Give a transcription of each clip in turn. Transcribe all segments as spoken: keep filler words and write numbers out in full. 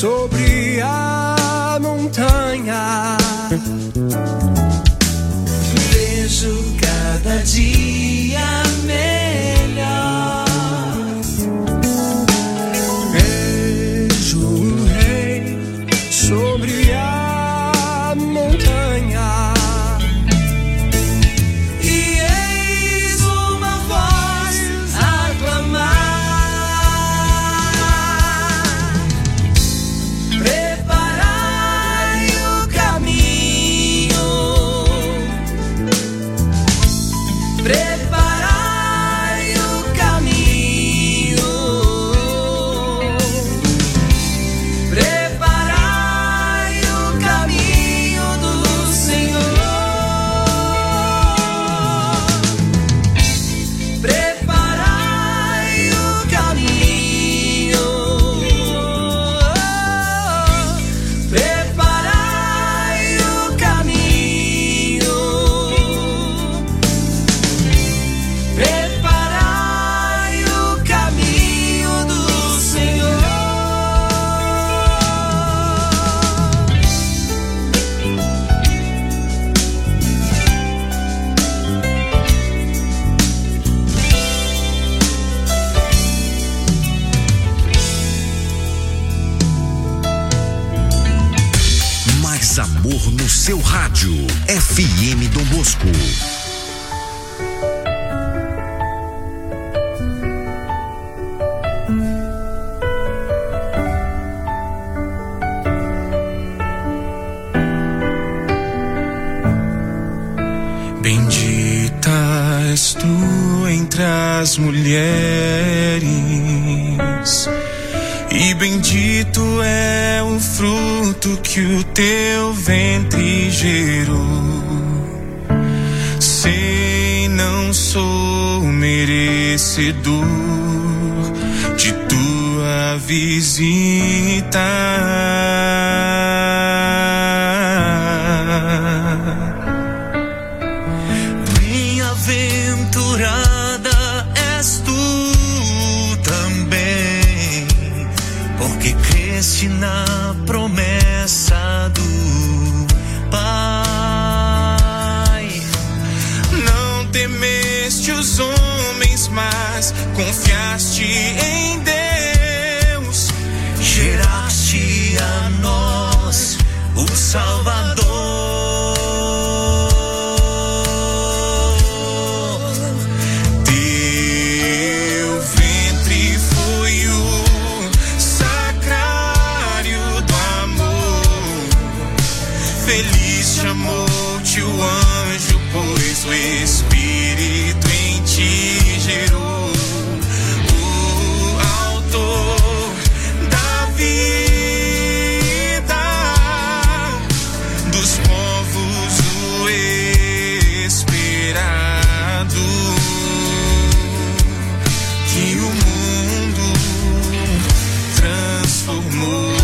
sobre a montanha. Vejo cada dia melhor. Vejo o rei sobre a montanha. E eis uma voz a clamar: preparai o caminho, preparai o caminho, preparai o caminho do Senhor, preparai o caminho, preparai o caminho, preparai o caminho do Senhor. Mais amor no seu rádio. F M Dom Bosco. Bendita és tu entre as mulheres, e bendito é o fruto que o teu ventre gerou. Sei, não sou merecedor de tua visita. Bem-aventurada és tu também, porque creste na promessa do Pai. Não temeste os homens, mas confiaste em Deus. Geraste a nós o Salvador. Teu ventre foi o sacrário do amor. Feliz chamou-te o anjo, pois o Espírito em ti gerou. O autor da vida dos povos, o esperado, que o mundo transformou.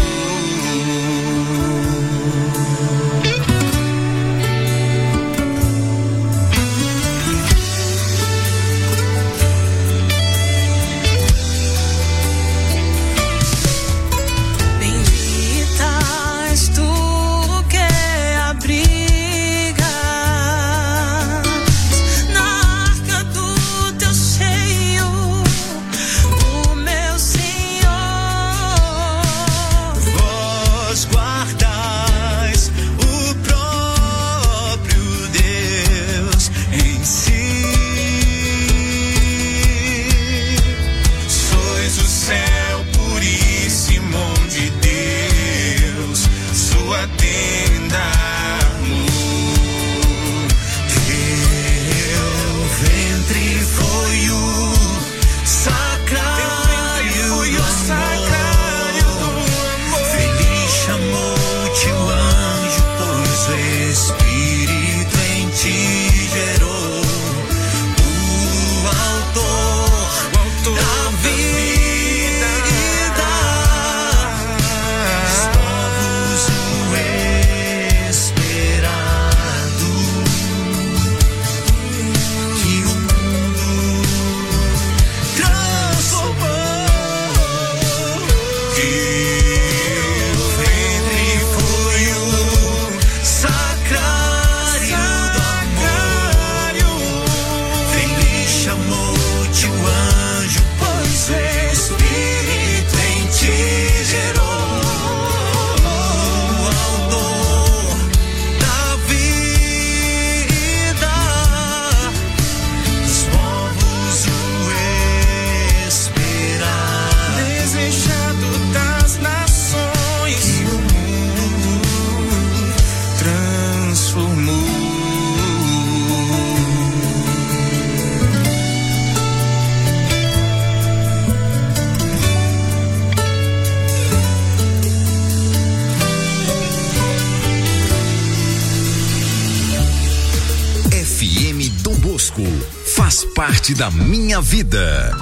Bosco faz parte da minha vida.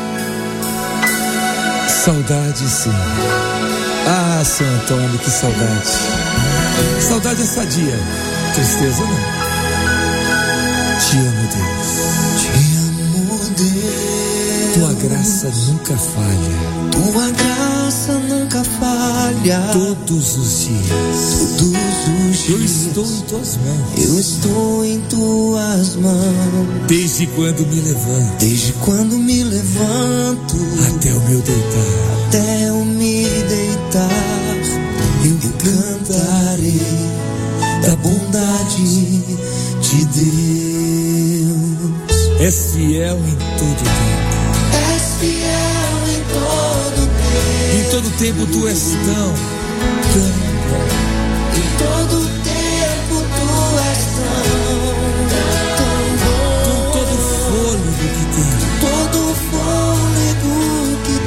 Saudade, sim. Ah, São Antônio, que saudade. Saudade é sadia, tristeza não. Te amo, Deus. Te amo, Deus. Tua graça nunca falha. Tua graça nunca falha. Todos os dias. Todos os Eu dias. estou em tuas mãos. Eu estou em tuas mãos. Desde quando me levanto Desde quando me levanto até o meu deitar. até eu me deitar, eu cantarei da bondade de Deus. És fiel em todo tempo. És fiel em todo tempo. Em todo tempo tu és tão, tão bom. Em todo tempo tu és tão, tão bom. Com todo o fôlego que tenho, Todo o fôlego que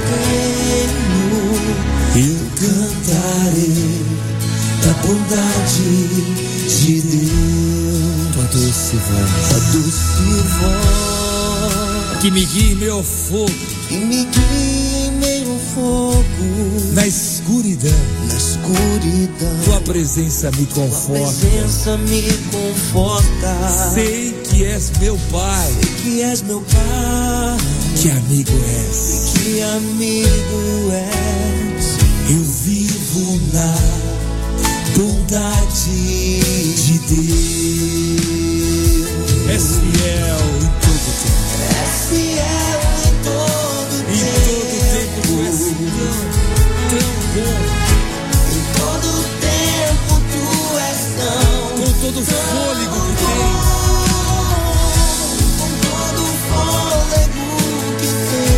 tenho, eu cantarei da bondade de Deus. tua doce voz, A doce voz que me guia em meu fogo, que me guia em meio ao fogo, na escuridão. na escuridão. Tua presença me Tua conforta. presença me conforta. Sei que és meu Pai, que és meu Pai, que amigo és. que amigo és. Eu vivo na bondade de Deus. És fiel em todo tempo. És fiel em todo Em todo tempo tu és tão, tão bom. Em todo tempo tu és tão, Com todo o fôlego que tenho, com todo o fôlego que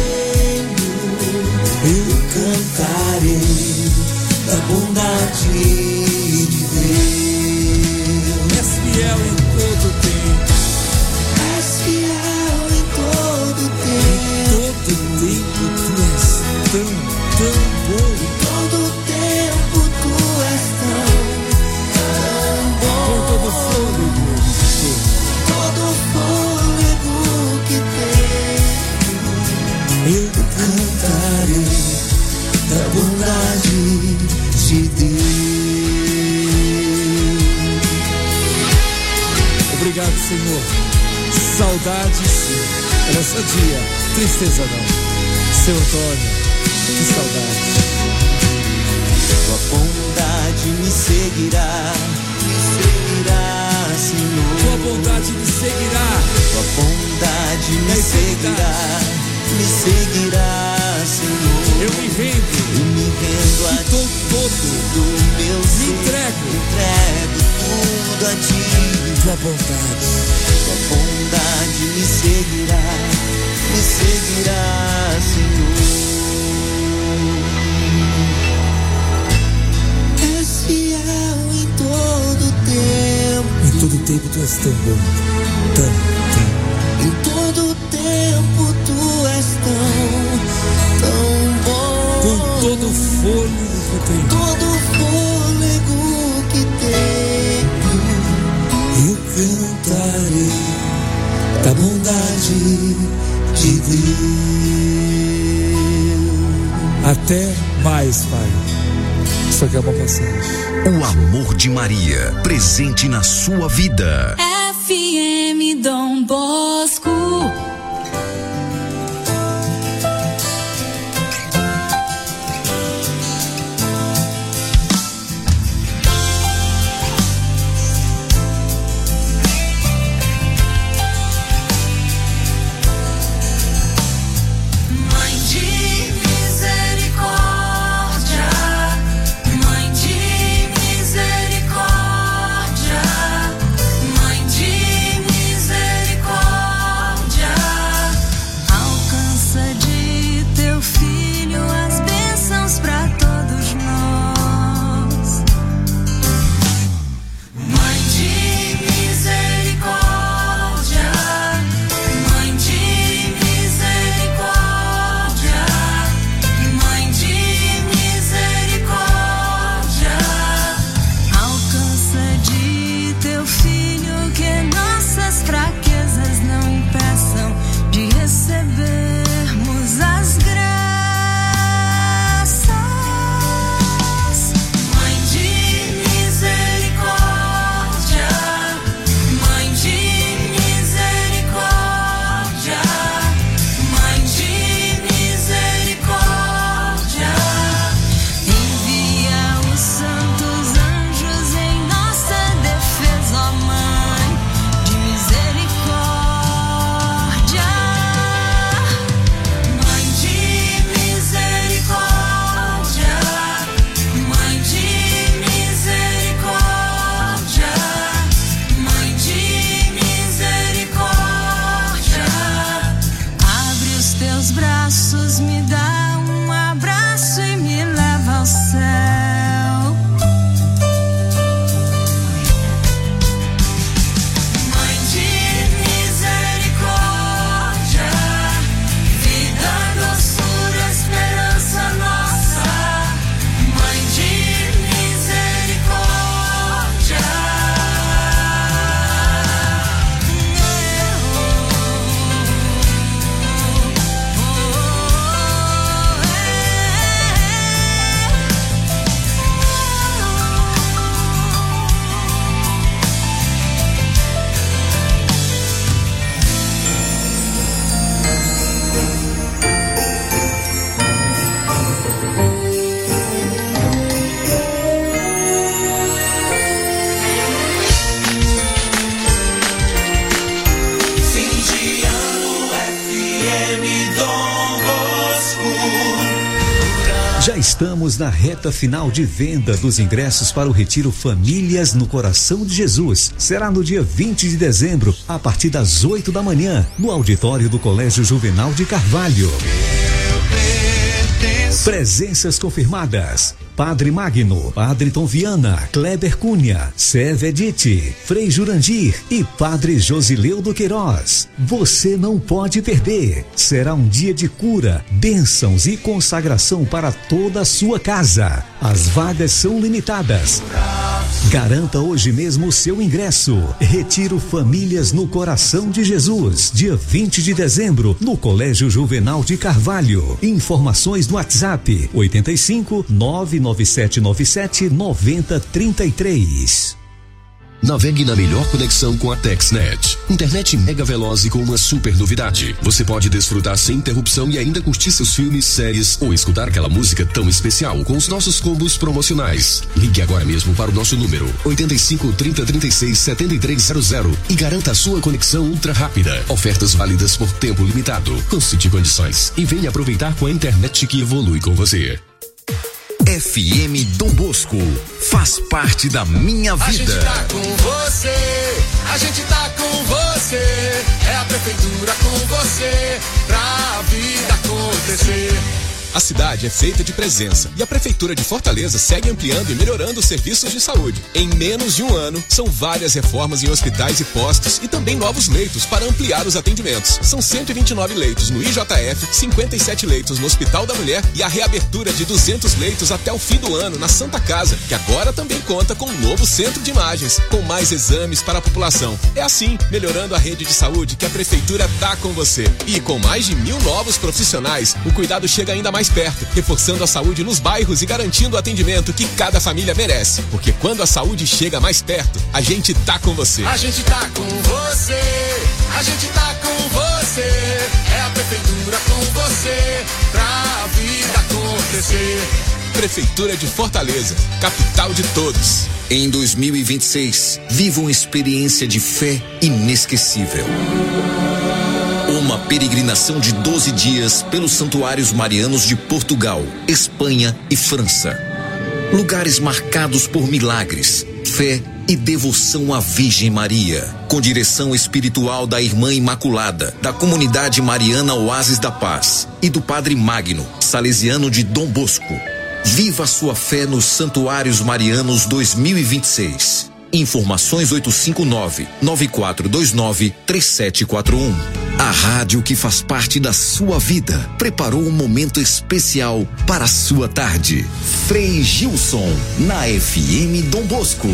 tenho, eu cantarei da bondade de Deus. és fiel em todo tempo. És fiel em todo Em tempo. todo tempo tu és tão, tão bom. Todo tempo tu és tão, tão bom. Com todo o fôlego que tenho, Todo fôlego que tenho, eu cantarei da bondade de Deus. Obrigado, Senhor. Saudade, sim. Ela é sadia, tristeza não. Seu Antônio, que saudade. Tua bondade me seguirá, me seguirá, Senhor. Tua bondade me seguirá. Tua bondade me Na seguirá, me seguirá, Senhor. Eu me rendo, Eu me rendo a te dou todo, do meu me ser, entrego. entrego tudo a ti. Tua bondade, Tua bondade me seguirá, me seguirá, Senhor. És fiel em todo tempo, em todo tempo tu és tão bom, tão, tão. em todo tempo tu és tão, tão bom. Com todo o fôlego que eu tenho, Todo fôlego que tenho, eu cantarei da bondade de Deus. até mais, Pai. Isso aqui é uma passagem. O amor de Maria, presente na sua vida. F M Dom Bosco. Mãe de misericórdia, Mãe de misericórdia, Mãe de misericórdia. Estamos na reta final de venda dos ingressos para o Retiro Famílias no Coração de Jesus. Será no dia vinte de dezembro, a partir das oito da manhã, no auditório do Colégio Juvenal de Carvalho. Presenças confirmadas: Padre Magno, Padre Tom Viana, Kleber Cunha, Sérvia Edith, Frei Jurandir e Padre Josileu do Queiroz. Você não pode perder. Será um dia de cura, bênçãos e consagração para toda a sua casa. As vagas são limitadas. Garanta hoje mesmo o seu ingresso. Retiro Famílias no Coração de Jesus, dia vinte de dezembro, no Colégio Juvenal de Carvalho. Informações no WhatsApp oito cinco nove nove sete nove sete nove zero três três. Navegue na melhor conexão com a TexNet. Internet mega veloz e com uma super novidade. Você pode desfrutar sem interrupção e ainda curtir seus filmes, séries ou escutar aquela música tão especial com os nossos combos promocionais. Ligue agora mesmo para o nosso número oito cinco, trinta, trinta e seis, setenta e três zero zero e garanta a sua conexão ultra rápida. Ofertas válidas por tempo limitado. Consulte condições e venha aproveitar com a internet que evolui com você. F M Dom Bosco faz parte da minha vida. A gente tá com você, a gente tá com você. É a prefeitura com você, pra vida acontecer. A cidade é feita de presença e a Prefeitura de Fortaleza segue ampliando e melhorando os serviços de saúde. Em menos de um ano, são várias reformas em hospitais e postos e também novos leitos para ampliar os atendimentos. São cento e vinte e nove leitos no I J F, cinquenta e sete leitos no Hospital da Mulher e a reabertura de duzentos leitos até o fim do ano na Santa Casa, que agora também conta com um novo centro de imagens, com mais exames para a população. É assim, melhorando a rede de saúde, que a Prefeitura tá com você. E com mais de mil novos profissionais, o cuidado chega ainda mais perto, reforçando a saúde nos bairros e garantindo o atendimento que cada família merece. Porque quando a saúde chega mais perto, a gente tá com você. A gente tá com você, a gente tá com você. É a prefeitura com você, pra vida acontecer. Prefeitura de Fortaleza, capital de todos. Em dois mil e vinte e seis, viva uma experiência de fé inesquecível. Uma peregrinação de doze dias pelos santuários marianos de Portugal, Espanha e França. Lugares marcados por milagres, fé e devoção à Virgem Maria. Com direção espiritual da Irmã Imaculada, da Comunidade Mariana Oásis da Paz e do Padre Magno, salesiano de Dom Bosco. Viva sua fé nos Santuários Marianos dois mil e vinte e seis. Informações oito cinco nove, nove quatro dois nove, três sete quatro um. A rádio que faz parte da sua vida preparou um momento especial para a sua tarde. Frei Gilson, na F M Dom Bosco.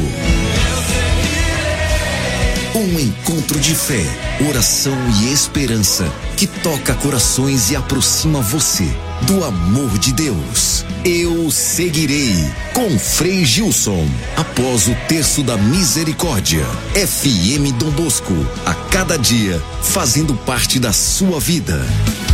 Um encontro de fé, oração e esperança que toca corações e aproxima você do amor de Deus. Eu seguirei com Frei Gilson após o terço da misericórdia. F M Dom Bosco, a cada dia fazendo parte da sua vida.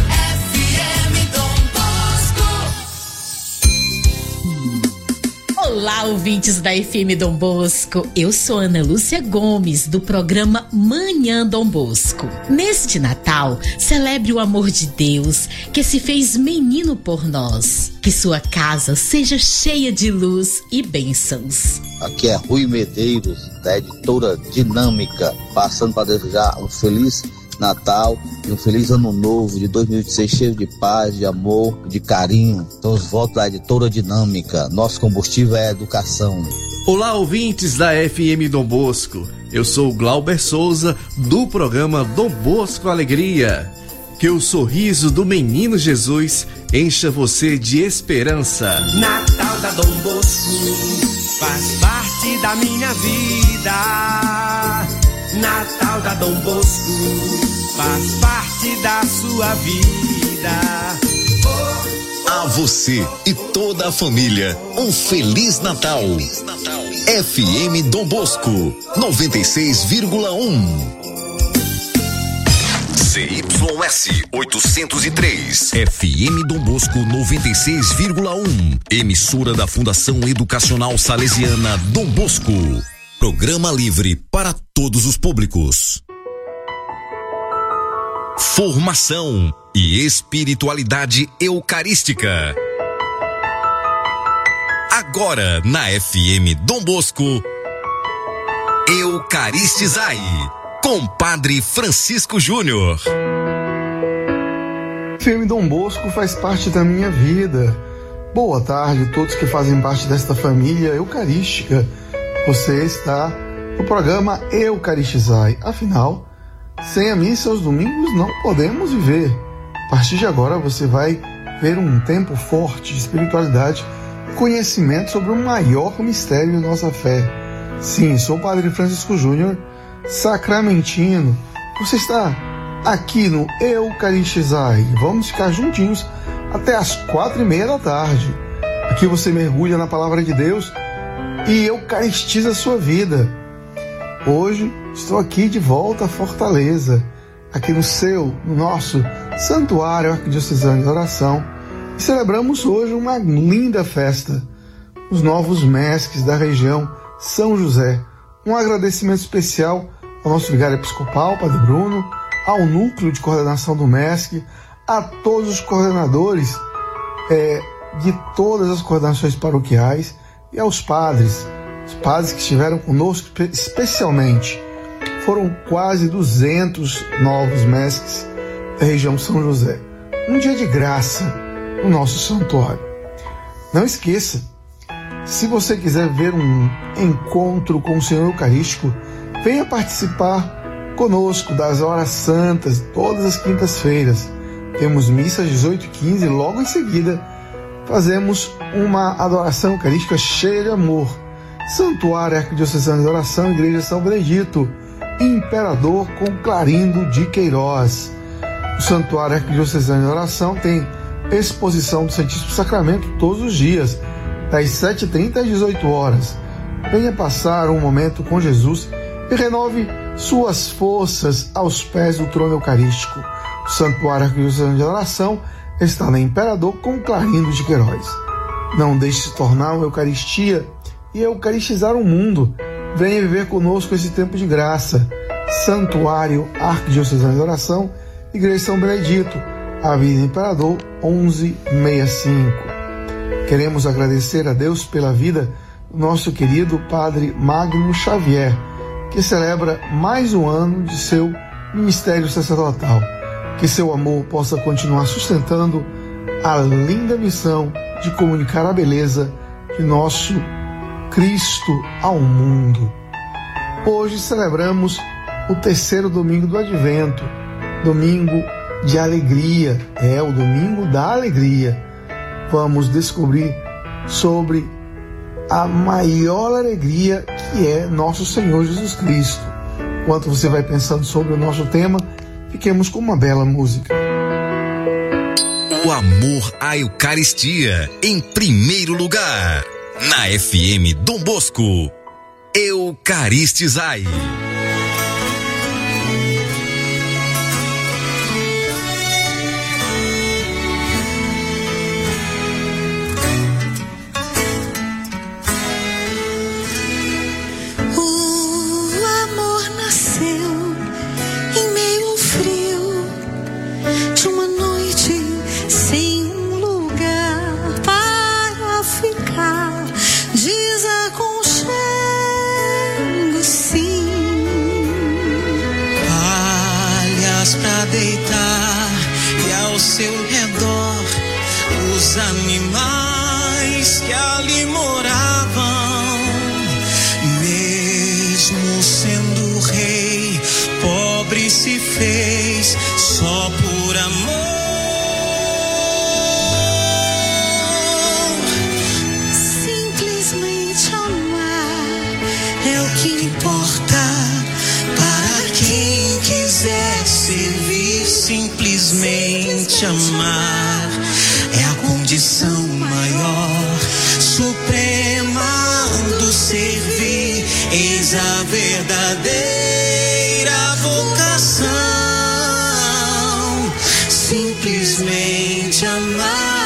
Olá, ouvintes da F M Dom Bosco. Eu sou Ana Lúcia Gomes, do programa Manhã Dom Bosco. Neste Natal, celebre o amor de Deus, que se fez menino por nós. Que sua casa seja cheia de luz e bênçãos. Aqui é Rui Medeiros, da editora Dinâmica, passando para desejar um feliz Natal e um feliz ano novo de dois mil e vinte e seis, cheio de paz, de amor, de carinho. Então os votos da editora Dinâmica. Nosso combustível é a educação. Olá, ouvintes da F M Dom Bosco. Eu sou o Glauber Souza, do programa Dom Bosco Alegria. Que o sorriso do menino Jesus encha você de esperança. Natal da Dom Bosco faz parte da minha vida. Natal da Dom Bosco faz parte da sua vida. A você e toda a família, um Feliz Natal. F M Dom Bosco, noventa e seis vírgula um. C Y S oitocentos e três. F M Dom Bosco, noventa e seis vírgula um. Emissora da Fundação Educacional Salesiana Dom Bosco. Programa livre para todos os públicos. Formação e espiritualidade eucarística. Agora na F M Dom Bosco, Eucaristizai, com Padre Francisco Júnior. F M Dom Bosco faz parte da minha vida. Boa tarde a todos que fazem parte desta família eucarística. Você está no programa Eucaristizai. Afinal, sem a missa aos domingos não podemos viver. A partir de agora você vai ver um tempo forte de espiritualidade e conhecimento sobre o maior mistério da nossa fé. Sim, sou o Padre Francisco Júnior, sacramentino. Você está aqui no Eucaristizai. Vamos ficar juntinhos até as quatro e meia da tarde. Aqui você mergulha na palavra de Deus e eucaristiza a sua vida. Hoje estou aqui de volta à Fortaleza, aqui no seu, no nosso Santuário Arquidiocesano de Oração, e celebramos hoje uma linda festa, os novos mestres da região São José. Um agradecimento especial ao nosso vigário episcopal, Padre Bruno, ao núcleo de coordenação do M E S C, a todos os coordenadores é, de todas as coordenações paroquiais e aos padres, os padres que estiveram conosco especialmente. Foram quase duzentos novos mestres da região São José. Um dia de graça no nosso santuário. Não esqueça, se você quiser ver um encontro com o Senhor Eucarístico, venha participar conosco das horas santas, todas as quintas-feiras. Temos missa às dezoito e quinze e logo em seguida fazemos uma adoração eucarística cheia de amor. Santuário Arquidiocesano de Oração, Igreja São Benedito, Imperador com Clarindo de Queiroz. O Santuário Arquidiocesano de Oração tem exposição do Santíssimo Sacramento todos os dias, das sete e trinta às dezoito horas. Venha passar um momento com Jesus e renove suas forças aos pés do trono eucarístico. O Santuário Arquidiocesano de Oração está na Imperador com Clarindo de Queiroz. Não deixe de se tornar uma Eucaristia e eucaristizar o mundo. Venha viver conosco esse tempo de graça. Santuário Arquidiocesano de Oração, Igreja São Benedito, Avenida Imperador onze sessenta e cinco. Queremos agradecer a Deus pela vida do nosso querido Padre Magno Xavier, que celebra mais um ano de seu ministério sacerdotal. Que seu amor possa continuar sustentando a linda missão de comunicar a beleza de nosso Cristo ao mundo. Hoje celebramos o terceiro domingo do Advento, domingo de alegria, é o domingo da alegria. Vamos descobrir sobre a maior alegria que é nosso Senhor Jesus Cristo. Enquanto você vai pensando sobre o nosso tema, fiquemos com uma bela música. O amor à Eucaristia em primeiro lugar. Na F M Dom Bosco, Eucaristizai. Deitar e ao seu redor os animais que ali moravam. Mesmo sendo rei, pobre se fez só por amor. Simplesmente amar é o que importa para quem quiser servir. Simplesmente amar é a condição maior, suprema do servir. Eis a verdadeira vocação. Simplesmente amar.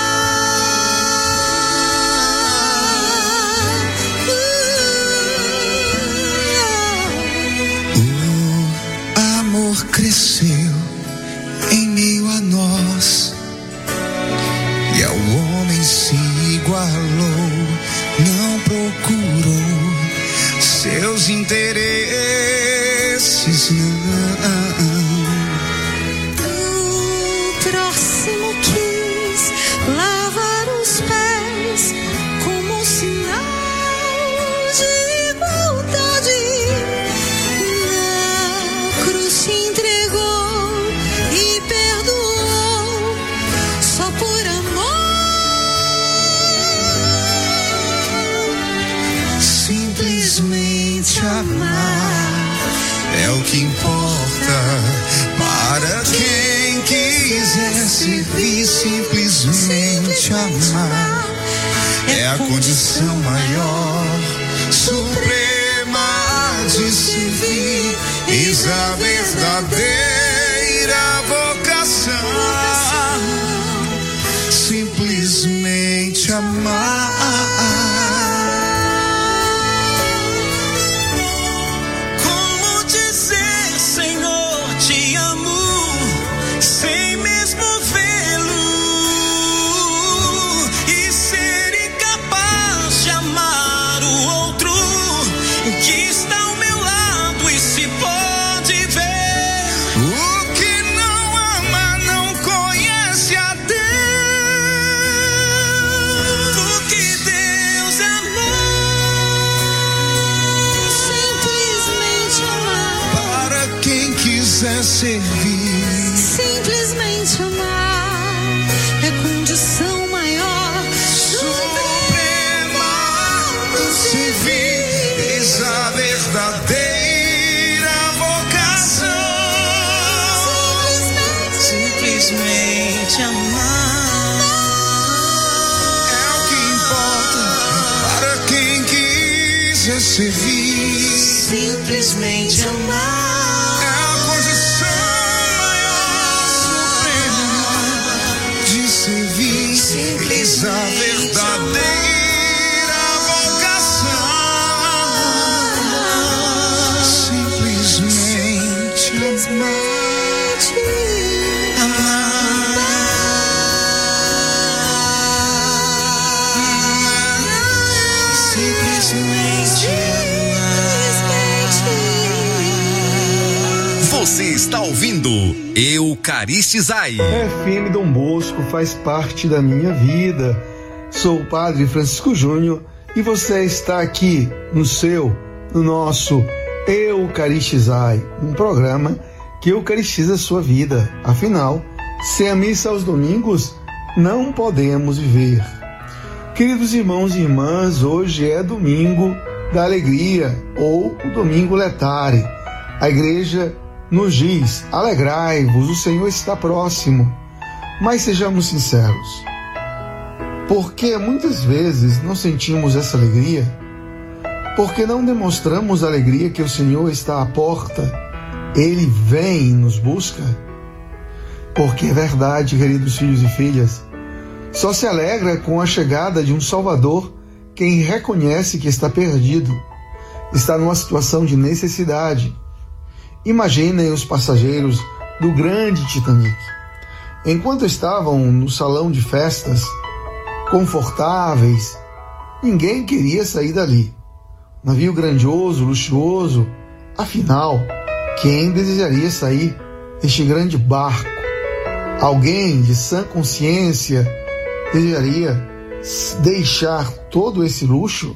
O amor cresceu em meio a nós, e ao homem se igualou interesses, não. O próximo quis lavar os pés como sinal de igualdade. Na cruz se entregou e perdoou só por amor. Simplesmente amar é o que importa para quem quiser servir. Simplesmente amar é a condição maior, suprema de servir. Eis a verdadeira vocação. Simplesmente amar. Servir. Simplesmente amar é condição maior, suprema do servir. Eis a verdadeira vocação. Simplesmente amar é o que importa para quem quiser servir. Simplesmente amar. Eis a verdadeira vocação. Simplesmente amar. Simplesmente amar. Você está ouvindo Eucaristizai. F M Dom Bosco faz parte da minha vida. Sou o Padre Francisco Júnior e você está aqui no seu, no nosso Eucaristizai, um programa que eucaristiza a sua vida. Afinal, sem a missa aos domingos, não podemos viver. Queridos irmãos e irmãs, hoje é domingo da alegria, ou o domingo letare. A igreja nos diz: alegrai-vos, o Senhor está próximo. Mas sejamos sinceros, porque muitas vezes não sentimos essa alegria? Porque não demonstramos a alegria que o Senhor está à porta, Ele vem e nos busca? Porque é verdade, queridos filhos e filhas, só se alegra com a chegada de um Salvador quem reconhece que está perdido, está numa situação de necessidade. Imaginem os passageiros do grande Titanic. Enquanto estavam no salão de festas, confortáveis, ninguém queria sair dali. Navio grandioso, luxuoso, afinal, quem desejaria sair deste grande barco? Alguém de sã consciência desejaria deixar todo esse luxo?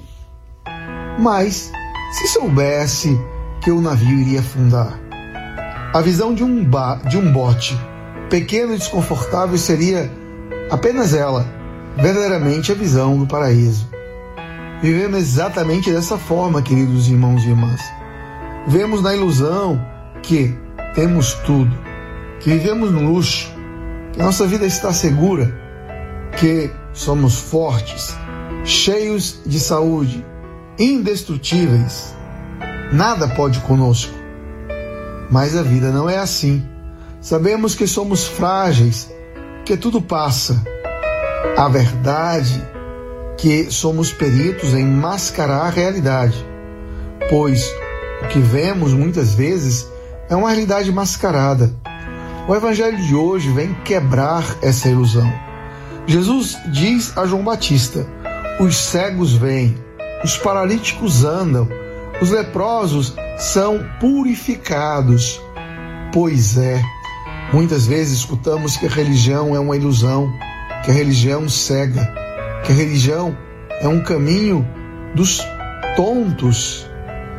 Mas, se soubesse que o navio iria afundar, a visão de um, ba- de um bote pequeno e desconfortável seria apenas ela, verdadeiramente a visão do paraíso. Vivemos exatamente dessa forma, queridos irmãos e irmãs. Vivemos na ilusão que temos tudo, que vivemos no luxo, que nossa vida está segura, que somos fortes, cheios de saúde, indestrutíveis. Nada pode conosco. Mas a vida não é assim. Sabemos que somos frágeis, que tudo passa. A verdade é que somos peritos em mascarar a realidade, pois o que vemos muitas vezes é uma realidade mascarada. O Evangelho de hoje vem quebrar essa ilusão. Jesus diz a João Batista: os cegos veem, os paralíticos andam, Os leprosos são purificados. Pois é, muitas vezes escutamos que a religião é uma ilusão, que a religião cega, que a religião é um caminho dos tontos.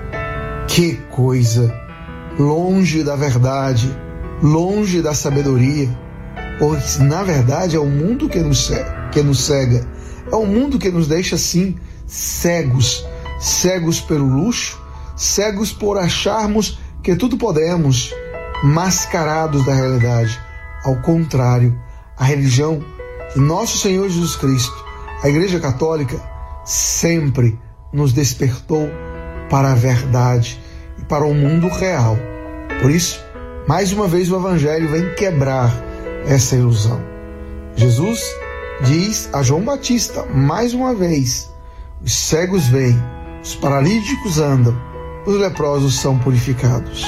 Que coisa! Longe da verdade, longe da sabedoria, pois na verdade é o mundo que nos cega, que nos cega. É o mundo que nos deixa assim cegos, cegos pelo luxo, cegos por acharmos que tudo podemos, mascarados da realidade. Ao contrário, a religião de nosso Senhor Jesus Cristo, a Igreja Católica, sempre nos despertou para a verdade e para o mundo real. Por isso, mais uma vez o Evangelho vem quebrar essa ilusão. Jesus diz a João Batista, mais uma vez: os cegos veem, os paralíticos andam, os leprosos são purificados.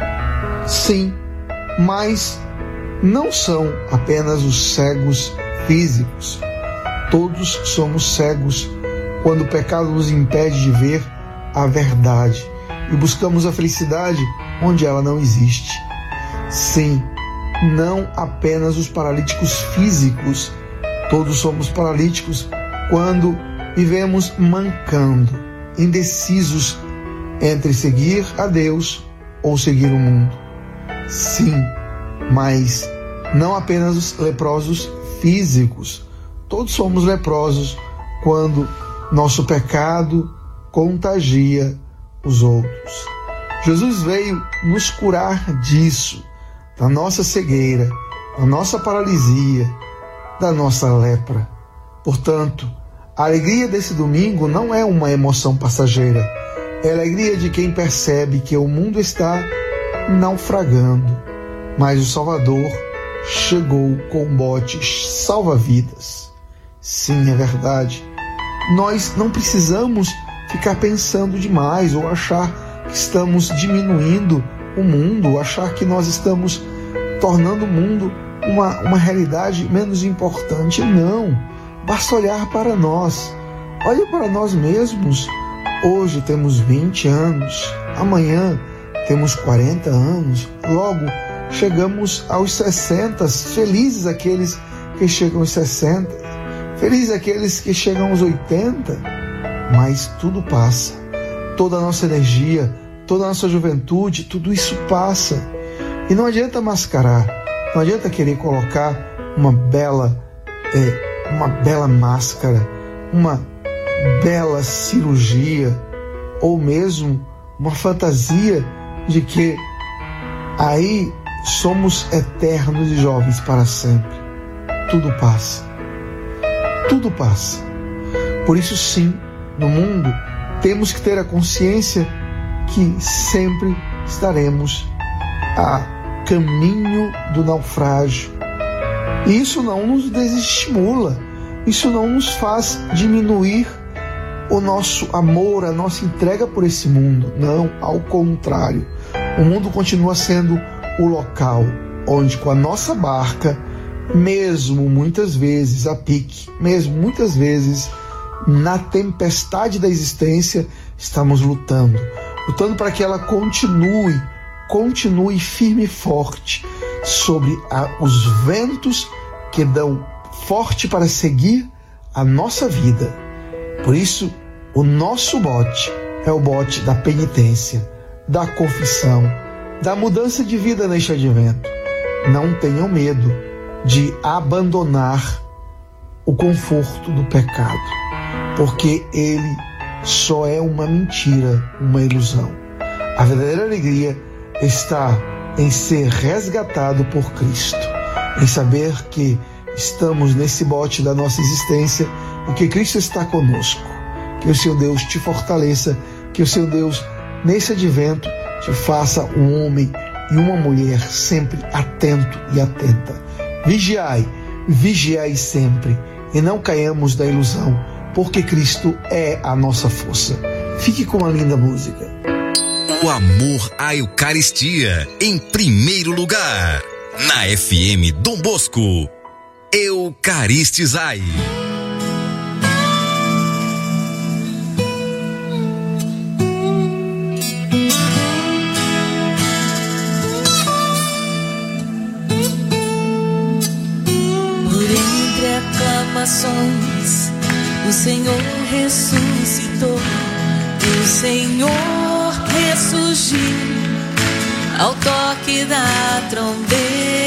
Sim, mas não são apenas os cegos físicos. Todos somos cegos quando o pecado nos impede de ver a verdade e buscamos a felicidade onde ela não existe. Sim, não apenas os paralíticos físicos. Todos somos paralíticos quando vivemos mancando, indecisos entre seguir a Deus ou seguir o mundo. Sim, mas não apenas os leprosos físicos. Todos somos leprosos quando nosso pecado contagia os outros. Jesus veio nos curar disso, da nossa cegueira, da nossa paralisia, da nossa lepra. Portanto, a alegria desse domingo não é uma emoção passageira, é a alegria de quem percebe que o mundo está naufragando, mas o Salvador chegou com botes salva-vidas. Sim, é verdade. Nós não precisamos ficar pensando demais ou achar que estamos diminuindo o mundo, ou achar que nós estamos tornando o mundo uma, uma realidade menos importante. Não, basta olhar para nós. Olhe para nós mesmos. Hoje temos vinte anos, amanhã temos quarenta anos, logo chegamos aos sessenta, felizes aqueles que chegam aos sessenta, felizes aqueles que chegam aos oitenta, mas tudo passa. Toda a nossa energia, toda a nossa juventude, tudo isso passa. E não adianta mascarar, não adianta querer colocar uma bela, é, uma bela máscara, uma bela cirurgia, ou mesmo uma fantasia de que aí somos eternos e jovens para sempre. Tudo passa. Tudo passa. Por isso, sim, no mundo temos que ter a consciência que sempre estaremos a caminho do naufrágio. E isso não nos desestimula, isso não nos faz diminuir o nosso amor, a nossa entrega por esse mundo. Não, ao contrário. O mundo continua sendo o local onde, com a nossa barca, mesmo muitas vezes a pique, mesmo muitas vezes na tempestade da existência, estamos lutando. Lutando para que ela continue, continue firme e forte sobre a, os ventos que dão forte para seguir a nossa vida. Por isso, o nosso bote é o bote da penitência, da confissão, da mudança de vida neste advento. Não tenham medo de abandonar o conforto do pecado, porque ele só é uma mentira, uma ilusão. A verdadeira alegria está em ser resgatado por Cristo, em saber que estamos nesse bote da nossa existência e que Cristo está conosco. Que o seu Deus te fortaleça, que o seu Deus, nesse advento, te faça um homem e uma mulher sempre atento e atenta. Vigiai, vigiai sempre, e não caiamos da ilusão, porque Cristo é a nossa força. Fique com uma linda música. O amor à Eucaristia, em primeiro lugar. Na F M Dom Bosco, Eucaristizai. Senhor ressurgiu ao toque da trombeta.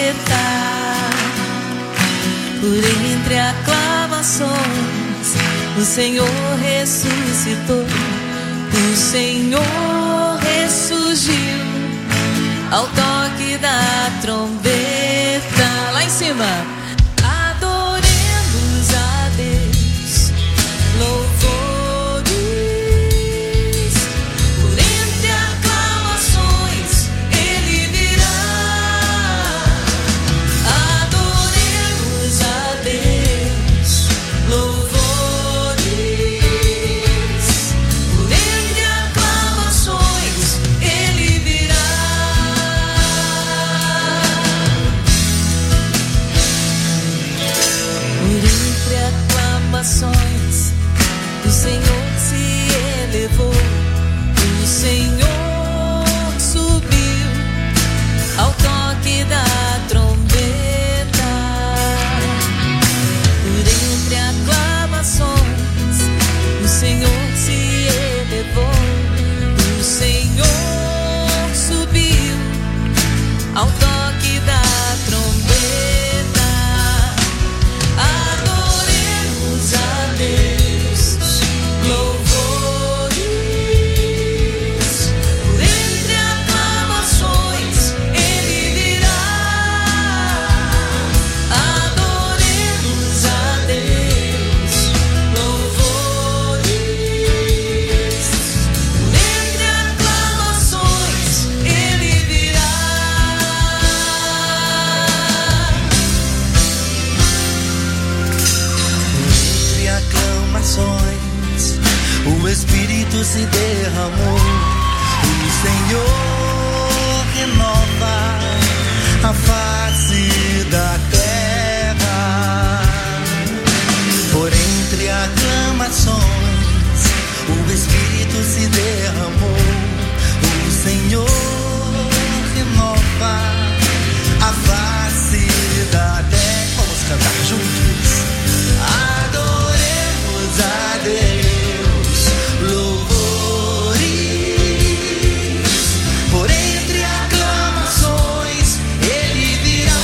Por entre aclamações, o Senhor ressuscitou. O Senhor ressurgiu ao toque da trombeta. Lá em cima, adoremos a Deus, louvores. Por entre aclamações, Ele virá. Adoremos a Deus, louvores. Por entre aclamações, Ele virá. Por entre aclamações, o Senhor se elevou, o Senhor subiu ao toque da trombeta. Por entre aclamações, o Senhor se elevou, o Senhor subiu ao toque da trombeta. Adoremos a Deus, louvores. Por entre aclamações, Ele virá. Adoremos a Deus, louvores. Por entre aclamações, Ele virá. Entre aclamações, o Espírito se derramou. O Senhor renova a face da terra. Por entre aclamações, o Espírito se derramou. O Senhor renova a face da terra. Vamos cantar juntos. Adoremos a Deus, louvores. Por entre aclamações, Ele virá.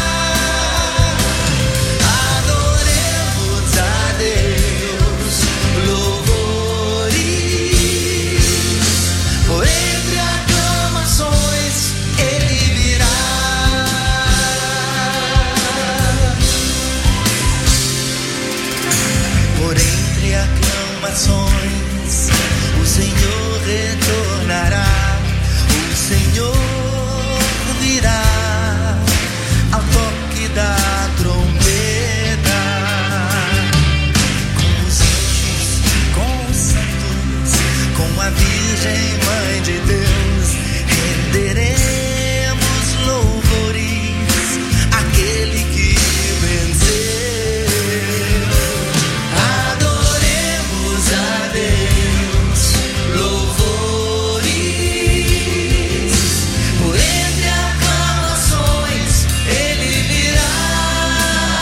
Adoremos a Deus, louvores. Por entre aclamações, Ele virá. Por entre aclamações, o Senhor retornará. O Senhor virá ao toque da trombeta. Com os anjos, com os santos, com a Virgem Mãe de Deus, renderemos louvores àquele que venceu. Adoremos a Deus, louvores. Por entre aclamações, Ele virá.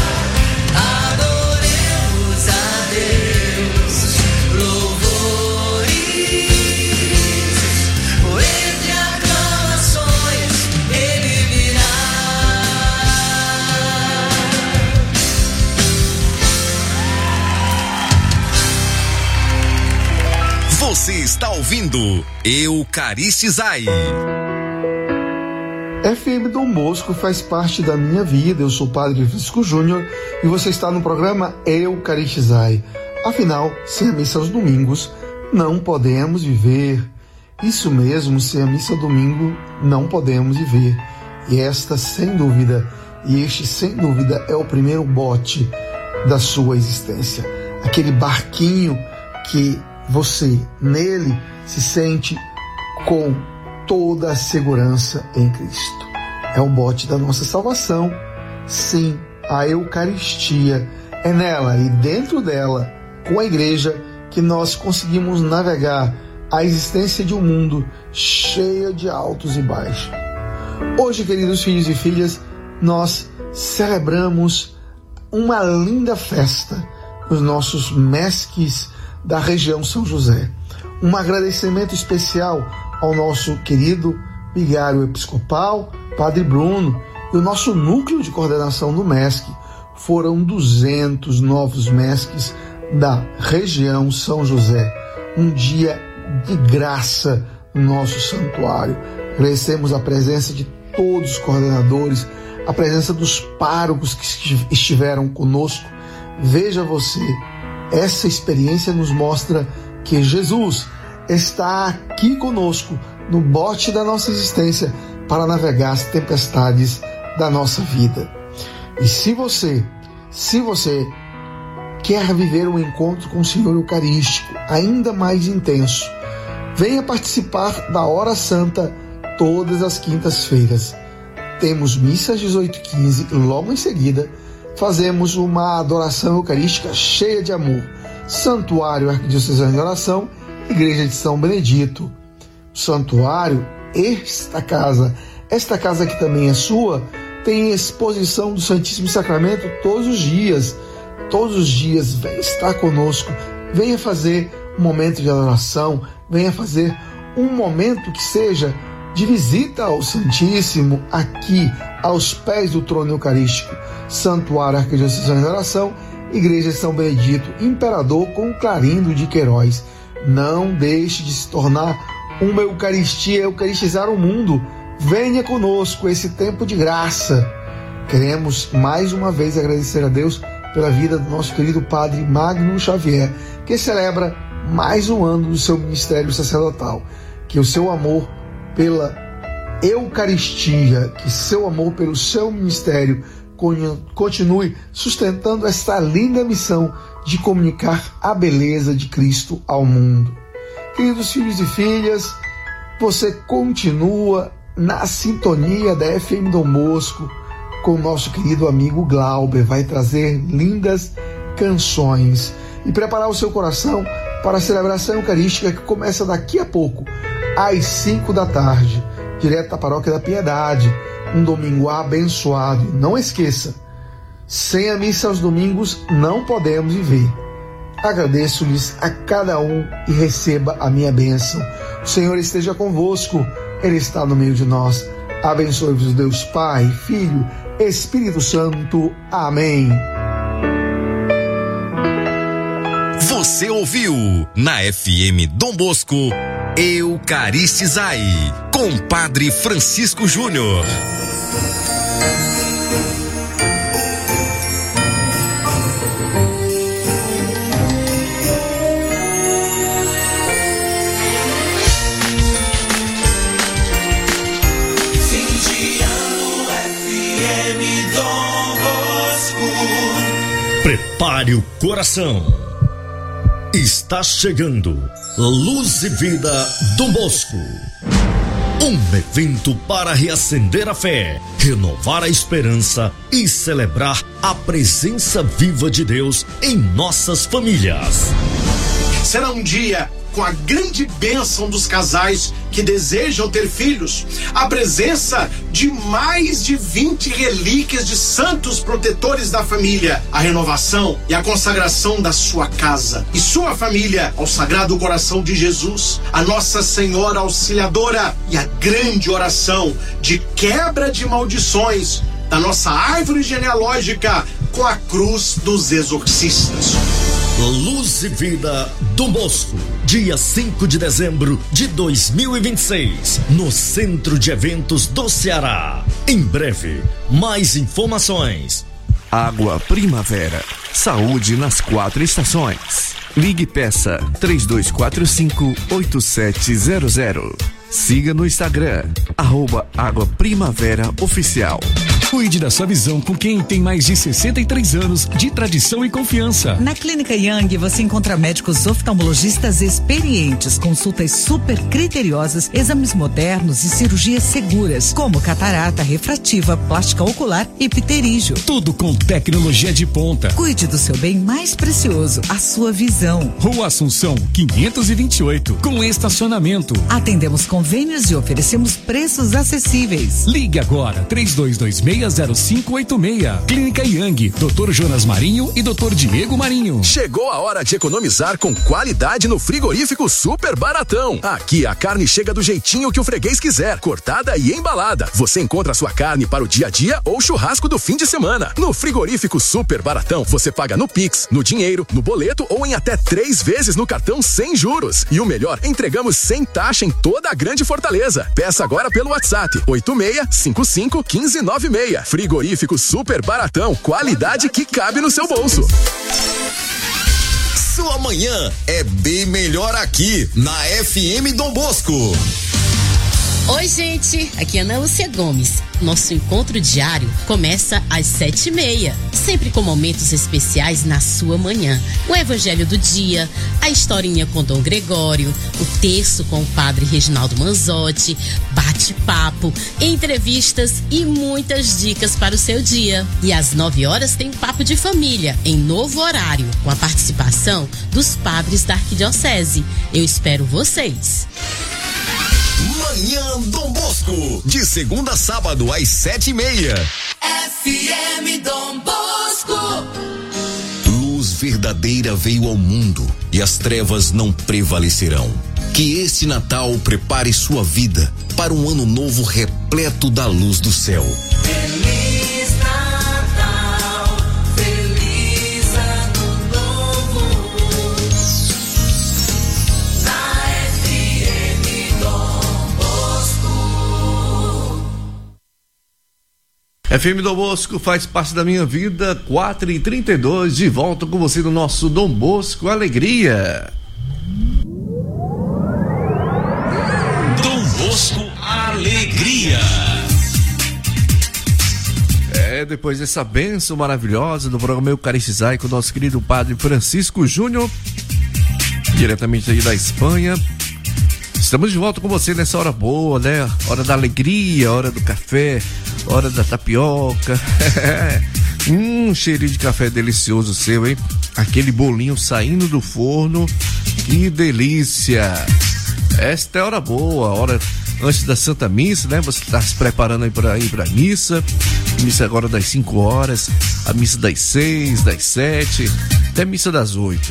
Adoremos a Deus, louvores. Por entre aclamações, Ele virá. Você está ouvindo Eucaristizai. F M Dom Bosco faz parte da minha vida. Eu sou o Padre Francisco Júnior e você está no programa Eucaristizai. Afinal, sem a missa aos domingos, não podemos viver. Isso mesmo, sem a missa ao domingo, não podemos viver. E esta, sem dúvida, e este, sem dúvida, é o primeiro bote da sua existência. Aquele barquinho que você, nele, se sente com toda a segurança em Cristo. É o bote da nossa salvação. Sim, a Eucaristia. É nela e dentro dela, com a Igreja, que nós conseguimos navegar a existência de um mundo cheio de altos e baixos. Hoje, queridos filhos e filhas, nós celebramos uma linda festa nos nossos mesques da região São José. Um agradecimento especial ao nosso querido vigário episcopal, Padre Bruno, e o nosso núcleo de coordenação do M E S C. Foram duzentos novos M E S Cs da região São José. Um dia de graça no nosso santuário. Agradecemos a presença de todos os coordenadores, a presença dos párocos que estiveram conosco. Veja você, essa experiência nos mostra que Jesus está aqui conosco, no bote da nossa existência, para navegar as tempestades da nossa vida. E se você, se você quer viver um encontro com o Senhor Eucarístico ainda mais intenso, venha participar da Hora Santa todas as quintas-feiras. Temos missa às dezoito e quinze, logo em seguida fazemos uma adoração eucarística cheia de amor. Santuário Arquidiocesano de Oração, Igreja de São Benedito. O santuário, esta casa, esta casa que também é sua, tem exposição do Santíssimo Sacramento todos os dias. Todos os dias, venha estar conosco, venha fazer um momento de adoração, venha fazer um momento que seja de visita ao Santíssimo, aqui aos pés do trono eucarístico. Santuário Arquidiocesano de Oração, Igreja de São Benedito, Imperador com Clarindo de Queiroz. Não deixe de se tornar uma Eucaristia, eucaristizar o mundo. Venha conosco esse tempo de graça. Queremos mais uma vez agradecer a Deus pela vida do nosso querido Padre Magno Xavier, que celebra mais um ano do seu ministério sacerdotal. Que o seu amor pela Eucaristia, que seu amor pelo seu ministério continue sustentando esta linda missão de comunicar a beleza de Cristo ao mundo. Queridos filhos e filhas, você continua na sintonia da F M Dom Bosco com o nosso querido amigo Glauber. Vai trazer lindas canções e preparar o seu coração para a celebração eucarística que começa daqui a pouco, às cinco da tarde, direto da Paróquia da Piedade. Um domingo abençoado. Não esqueça, sem a missa aos domingos não podemos viver. Agradeço-lhes a cada um e receba a minha bênção. O Senhor esteja convosco, Ele está no meio de nós. Abençoe-vos Deus Pai, Filho, Espírito Santo. Amém. Você ouviu na F M Dom Bosco Eucaristizai com Padre Francisco Júnior. Prepare o coração. Está chegando Luz e Vida Dom Bosco. Um evento para reacender a fé, renovar a esperança e celebrar a presença viva de Deus em nossas famílias. Será um dia com a grande bênção dos casais que desejam ter filhos, a presença de mais de vinte relíquias de santos protetores da família, a renovação e a consagração da sua casa e sua família ao Sagrado Coração de Jesus, a Nossa Senhora Auxiliadora, e a grande oração de quebra de maldições da nossa árvore genealógica com a cruz dos exorcistas. Luz e Vida Dom Bosco, dia cinco de dezembro de dois mil e vinte e seis, no Centro de Eventos do Ceará. Em breve, mais informações. Água Primavera, saúde nas quatro estações. Ligue e peça três dois quatro cinco, oito sete zero zero. Siga no Instagram, arroba Água Primavera Oficial. Cuide da sua visão com quem tem mais de sessenta e três anos de tradição e confiança. Na Clínica Yang você encontra médicos oftalmologistas experientes, consultas super criteriosas, exames modernos e cirurgias seguras, como catarata, refrativa, plástica ocular e pterígio. Tudo com tecnologia de ponta. Cuide do seu bem mais precioso, a sua visão. Rua Assunção, quinhentos e vinte e oito, com estacionamento. Atendemos convênios e oferecemos preços acessíveis. Ligue agora, três dois dois seis seis zero cinco oito seis. Clínica Yang, doutor Jonas Marinho e doutor Diego Marinho. Chegou a hora de economizar com qualidade no Frigorífico Super Baratão. Aqui a carne chega do jeitinho que o freguês quiser, cortada e embalada. Você encontra a sua carne para o dia a dia ou churrasco do fim de semana. No Frigorífico Super Baratão, você paga no Pix, no dinheiro, no boleto ou em até três vezes no cartão sem juros. E o melhor, entregamos sem taxa em toda a grande Fortaleza. Peça agora pelo WhatsApp oito seis cinco cinco um cinco nove seis. Frigorífico Super Baratão, qualidade que cabe no seu bolso. Sua manhã é bem melhor aqui na F M Dom Bosco. Oi, gente, aqui é Ana Lúcia Gomes. Nosso encontro diário começa às sete e meia, sempre com momentos especiais na sua manhã. O Evangelho do Dia, a historinha com Dom Gregório, o terço com o Padre Reginaldo Manzotti, bate-papo, entrevistas e muitas dicas para o seu dia. E às nove horas tem um Papo de Família, em novo horário, com a participação dos padres da Arquidiocese. Eu espero vocês. Manhã Dom Bosco, de segunda a sábado às sete e meia. F M Dom Bosco. Luz verdadeira veio ao mundo e as trevas não prevalecerão. Que este Natal prepare sua vida para um ano novo repleto da luz do céu. Feliz Natal, feliz ano novo. Na F M Dom Bosco. F M Dom Bosco faz parte da minha vida, quatro e trinta e dois, de volta com você no nosso Dom Bosco Alegria. Dom Bosco Alegria. É, depois dessa bênção maravilhosa do programa Eucaristizai com o nosso querido Padre Francisco Júnior, diretamente aí da Espanha. Estamos de volta com você nessa hora boa, né? Hora da alegria, hora do café, hora da tapioca. Hum, cheirinho de café delicioso seu, hein? Aquele bolinho saindo do forno, que delícia! Esta é a hora boa, a hora antes da Santa Missa, né? Você está se preparando aí para ir para a missa. Missa agora das cinco horas, a missa das seis, das sete, até a missa das oito.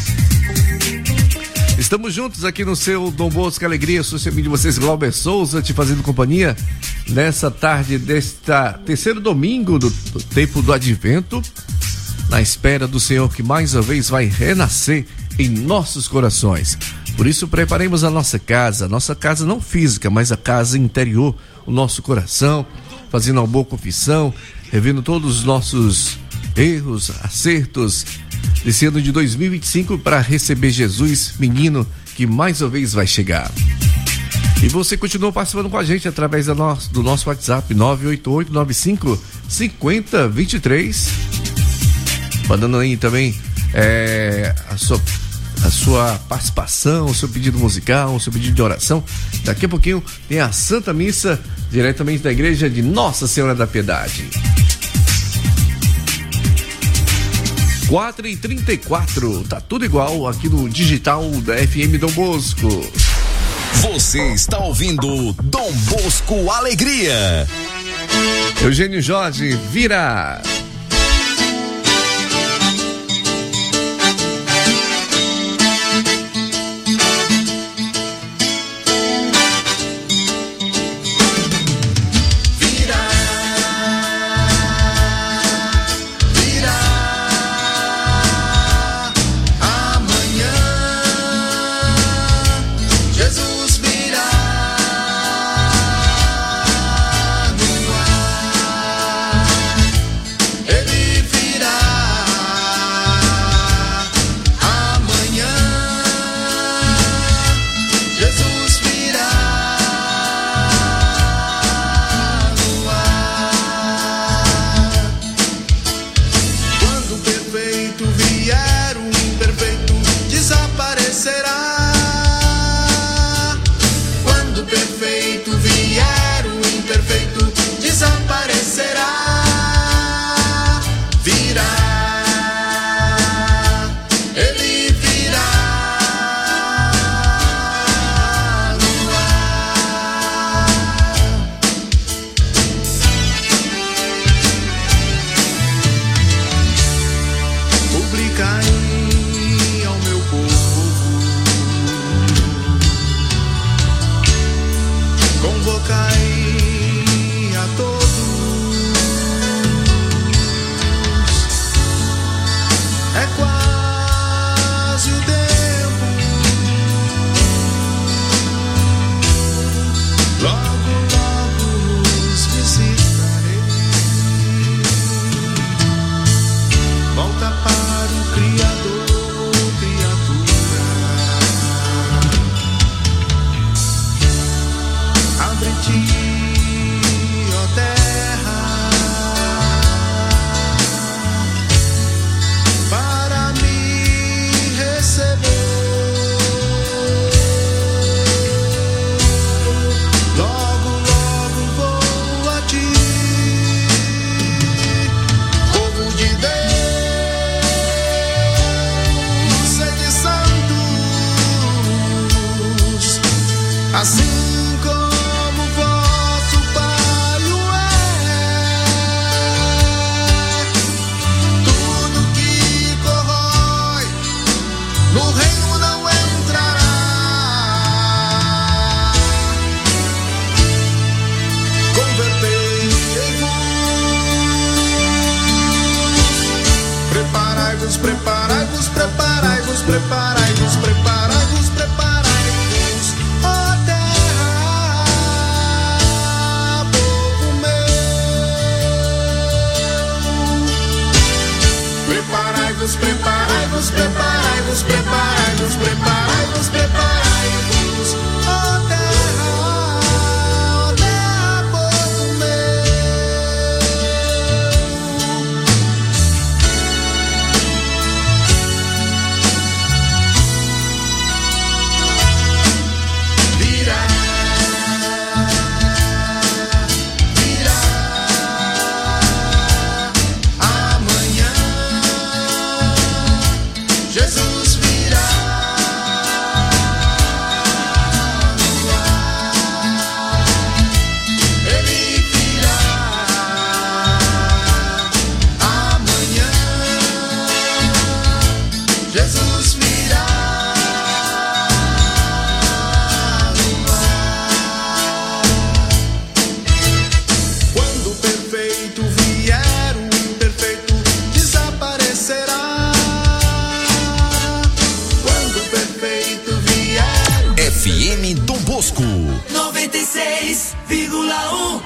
Estamos juntos aqui no seu Dom Bosco Alegria, sou seu amigo de vocês, Glauber Souza, te fazendo companhia nessa tarde desta terceiro domingo do, do tempo do Advento, na espera do Senhor que mais uma vez vai renascer em nossos corações. Por isso preparemos a nossa casa, nossa casa não física, mas a casa interior, o nosso coração, fazendo uma boa confissão, revendo todos os nossos erros, acertos, desse ano de dois mil e vinte e cinco para receber Jesus, menino que mais uma vez vai chegar. E você continua participando com a gente através da nosso, do nosso WhatsApp nove oito oito nove cinco cinco zero dois três, mandando aí também é, a sua a sua participação, o seu pedido musical, o seu pedido de oração. Daqui a pouquinho tem a Santa Missa diretamente da igreja de Nossa Senhora da Piedade. quatro e trinta e quatro, tá tudo igual aqui no digital da F M Dom Bosco. Você está ouvindo Dom Bosco Alegria. Eugênio Jorge, vira. preparai-vos, preparai-vos, preparai-vos, ó terra, povo meu. Preparai-vos, preparai-vos, preparai-vos, preparai-vos, preparai-vos, preparai-vos, ó terra, ó terra, povo meu. Virá, virá amanhã, Jesus virá no ar, Ele virá amanhã, Jesus virá no ar. Quando o perfeito vier, o imperfeito desaparecerá. Quando o perfeito vier, F M Dom Bosco. noventa e seis vírgula um.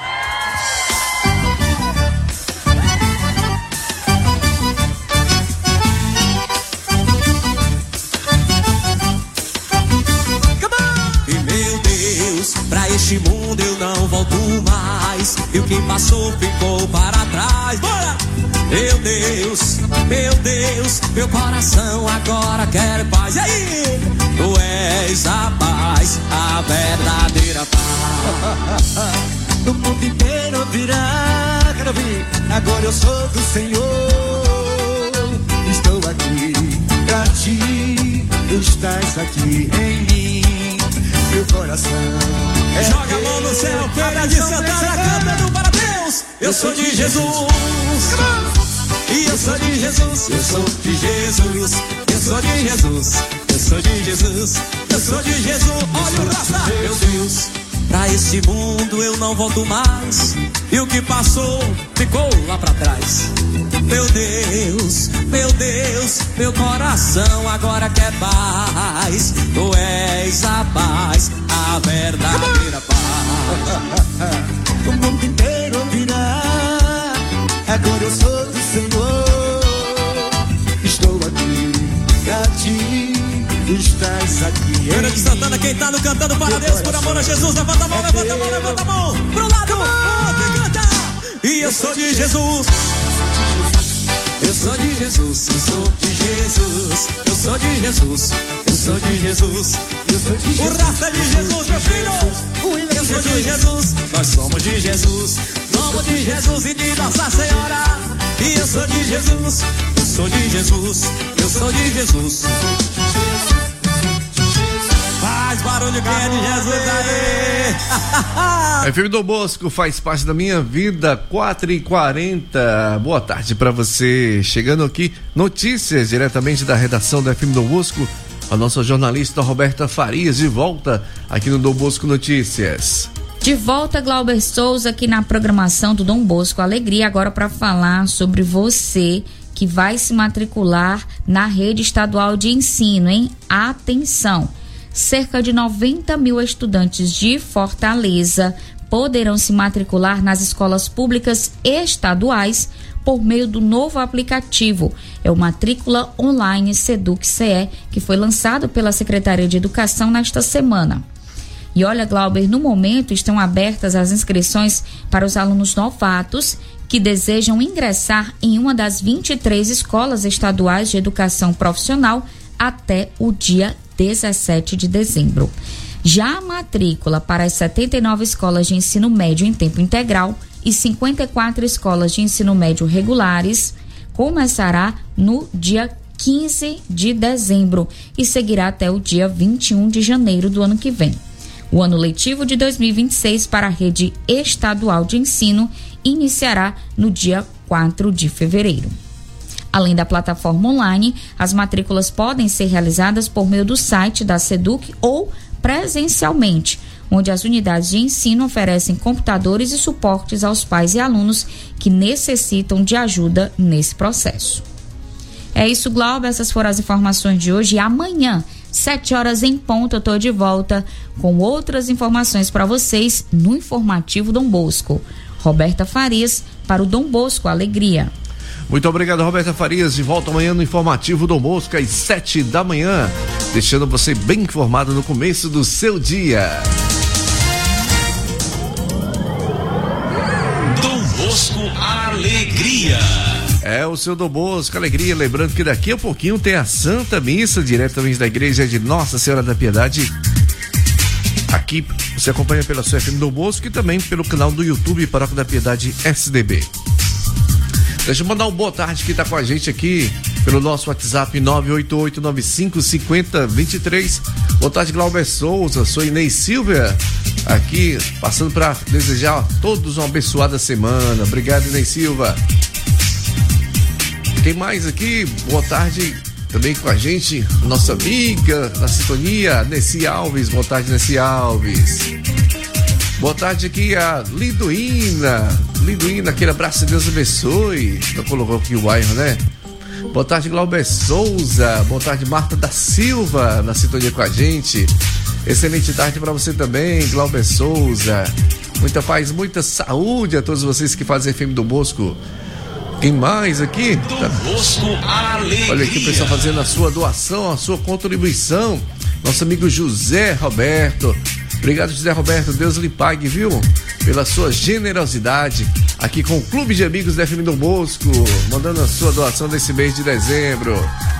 E meu Deus, pra este mundo eu não volto mais. E o que passou ficou para trás. Bora! Meu Deus, meu Deus, meu coração agora quer paz. E aí? Tu és a paz, a verdadeira paz. No mundo inteiro virá, quero ouvir. Agora eu sou do Senhor. Estou aqui pra ti. Estás aqui em mim. Meu coração é Joga a mão no céu, Feira de Santana, cantando para Deus. Eu sou de Jesus. E eu sou de Jesus, eu sou de Jesus, eu sou de Jesus, eu sou de Jesus, eu sou de Jesus. Olha o Rasta, meu Deus, pra esse mundo eu não volto mais. E o que passou ficou lá pra trás. Meu Deus, meu Deus, meu coração agora quer paz. Tu és a paz, a verdadeira paz. O mundo inteiro virá. Agora eu sou do Senhor. Estou aqui pra ti. Estás aqui. Feira de Santana, quem tá no cantando para Deus, por amor a Jesus, levanta a mão, levanta a mão, levanta a mão. Pro lado, oh, quem canta? E eu sou de Jesus. Eu sou de Jesus, eu sou de Jesus, eu sou de Jesus, eu sou de Jesus, eu sou de Jesus. O Rasta de Jesus, meu filho. Eu sou de Jesus, nós somos de Jesus, somos de Jesus e de Nossa Senhora. E eu sou de Jesus, eu sou de Jesus, eu sou de Jesus. Faz barulho quem é de Jesus aí. F M Dom Bosco faz parte da minha vida, quatro e quarenta. Boa tarde pra você. Chegando aqui, notícias diretamente da redação da F M Dom Bosco. A nossa jornalista Roberta Farias de volta aqui no Dom Bosco Notícias. De volta, Glauber Souza, aqui na programação do Dom Bosco Alegria, agora para falar sobre você que vai se matricular na rede estadual de ensino, hein? Atenção! Cerca de noventa mil estudantes de Fortaleza poderão se matricular nas escolas públicas estaduais por meio do novo aplicativo. É o Matrícula Online Seduc-C E, que foi lançado pela Secretaria de Educação nesta semana. E olha, Glauber, no momento estão abertas as inscrições para os alunos novatos que desejam ingressar em uma das vinte e três escolas estaduais de educação profissional até o dia dezessete de dezembro. Já a matrícula para as setenta e nove escolas de ensino médio em tempo integral e cinquenta e quatro escolas de ensino médio regulares começará no dia quinze de dezembro e seguirá até o dia vinte e um de janeiro do ano que vem. O ano letivo de dois mil e vinte e seis para a rede estadual de ensino iniciará no dia quatro de fevereiro. Além da plataforma online, as matrículas podem ser realizadas por meio do site da Seduc ou presencialmente, onde as unidades de ensino oferecem computadores e suportes aos pais e alunos que necessitam de ajuda nesse processo. É isso, Glauber, essas foram as informações de hoje. E amanhã, sete horas em ponto, eu tô de volta com outras informações para vocês no Informativo Dom Bosco. Roberta Farias para o Dom Bosco Alegria. Muito obrigado, Roberta Farias. De volta amanhã no Informativo Dom Bosco às sete da manhã, deixando você bem informado no começo do seu dia. Dom Bosco Alegria. É o seu Dom Bosco Alegria, lembrando que daqui a pouquinho tem a Santa Missa, diretamente da Igreja de Nossa Senhora da Piedade. Aqui você acompanha pela sua F M Dom Bosco e também pelo canal do YouTube Paróquia da Piedade S D B. Deixa eu mandar uma boa tarde que tá com a gente aqui pelo nosso WhatsApp nove oito oito nove cinco cinco zero dois três. Boa tarde, Glauber Souza, sou Inês Silvia, aqui passando para desejar a todos uma abençoada semana. Obrigado, Inês Silva. Quem mais aqui? Boa tarde também com a gente, nossa amiga na sintonia, Nessi Alves. Boa tarde, Nessi Alves. Boa tarde aqui a Liduína. Liduína, aquele abraço, Deus abençoe. Não colocou aqui o bairro, né? Boa tarde, Glauber Souza. Boa tarde, Marta da Silva, na sintonia com a gente. Excelente tarde para você também, Glauber Souza. Muita paz, muita saúde a todos vocês que fazem F M Dom Bosco. Quem mais aqui? Dom Bosco Alegria. Olha aqui o pessoal fazendo a sua doação, a sua contribuição. Nosso amigo José Roberto. Obrigado, José Roberto. Deus lhe pague, viu? Pela sua generosidade aqui com o Clube de Amigos da F M Dom Bosco, mandando a sua doação nesse mês de dezembro.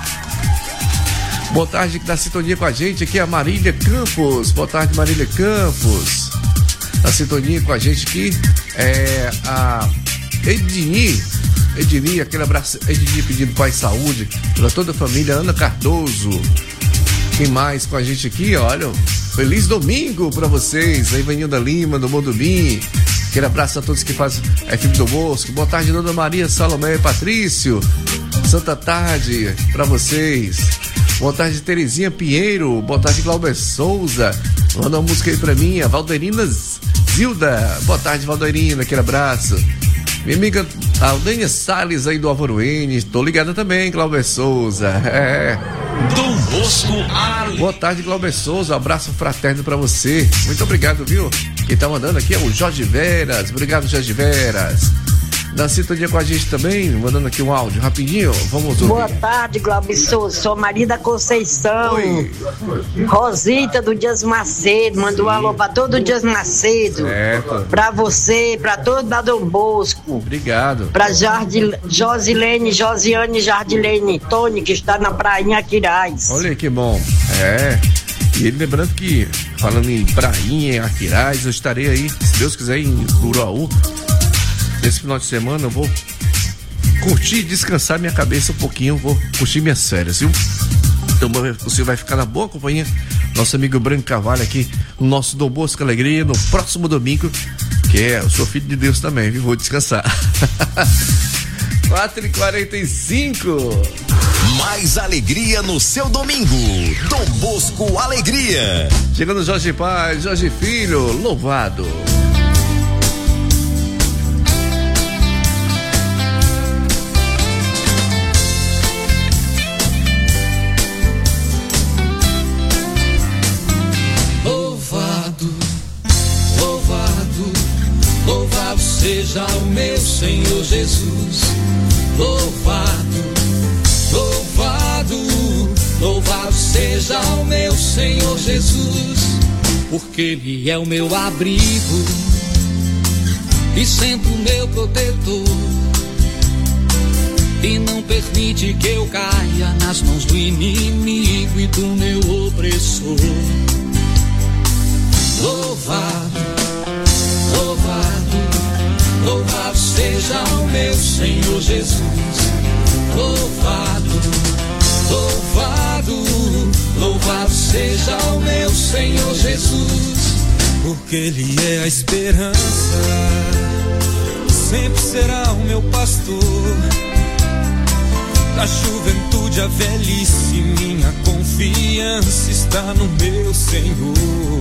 Boa tarde, que dá sintonia com a gente aqui, a Marília Campos. Boa tarde, Marília Campos. Na sintonia com a gente aqui é a Edni. Edni, aquele abraço. Edni pedindo paz e saúde para toda a família. Ana Cardoso. Quem mais com a gente aqui? Olha, feliz domingo para vocês. A Ivanilda Lima, do Mondubim. Aquele abraço a todos que fazem a F M Dom Bosco. Boa tarde, Dona Maria, Salomé e Patrício. Santa tarde para vocês. Boa tarde, Terezinha Pinheiro. Boa tarde, Glauber Souza. Manda uma música aí pra mim, a Valderina Zilda. Boa tarde, Valderina, aquele abraço. Minha amiga Aldênia Salles aí do Alvoruene. Tô ligada também, Glauber Souza. É. Dom Bosco Alegria. Boa tarde, Glauber Souza. Um abraço fraterno pra você. Muito obrigado, viu? Quem tá mandando aqui é o Jorge Veras. Obrigado, Jorge Veras. Na sintonia com a gente também, mandando aqui um áudio rapidinho. Vamos ouvir. Boa tarde, Glauber Souza. Sou Maria da Conceição. Oi. Rosita do Dias Macedo. Mandou um alô pra todo o Dias Macedo. Certo. Pra você, pra todo da Dom Bosco. Obrigado. Pra Jardim, Josilene, Josiane Jardilene Tony, que está na Prainha Aquiraz. Olha que bom. É. E ele lembrando que, falando em Prainha, em Aquiraz, eu estarei aí, se Deus quiser, em Uruaú. Nesse final de semana eu vou curtir e descansar minha cabeça um pouquinho, vou curtir minhas férias, viu? Então você vai ficar na boa companhia, nosso amigo Branco Carvalho aqui, no nosso Dom Bosco Alegria, no próximo domingo, que é, eu sou filho de Deus também, viu? Vou descansar. quatro e quarenta e cinco. Mais alegria no seu domingo. Dom Bosco Alegria. Chegando Jorge Pai, Jorge Filho, louvado. Seja o meu Senhor Jesus, louvado, louvado, louvado seja o meu Senhor Jesus, porque Ele é o meu abrigo e sempre o meu protetor, e não permite que eu caia nas mãos do inimigo e do meu opressor. Louvado, louvado, louvado seja o meu Senhor Jesus, louvado, louvado, louvado seja o meu Senhor Jesus, porque Ele é a esperança, sempre será o meu pastor, da juventude à velhice minha confiança está no meu Senhor.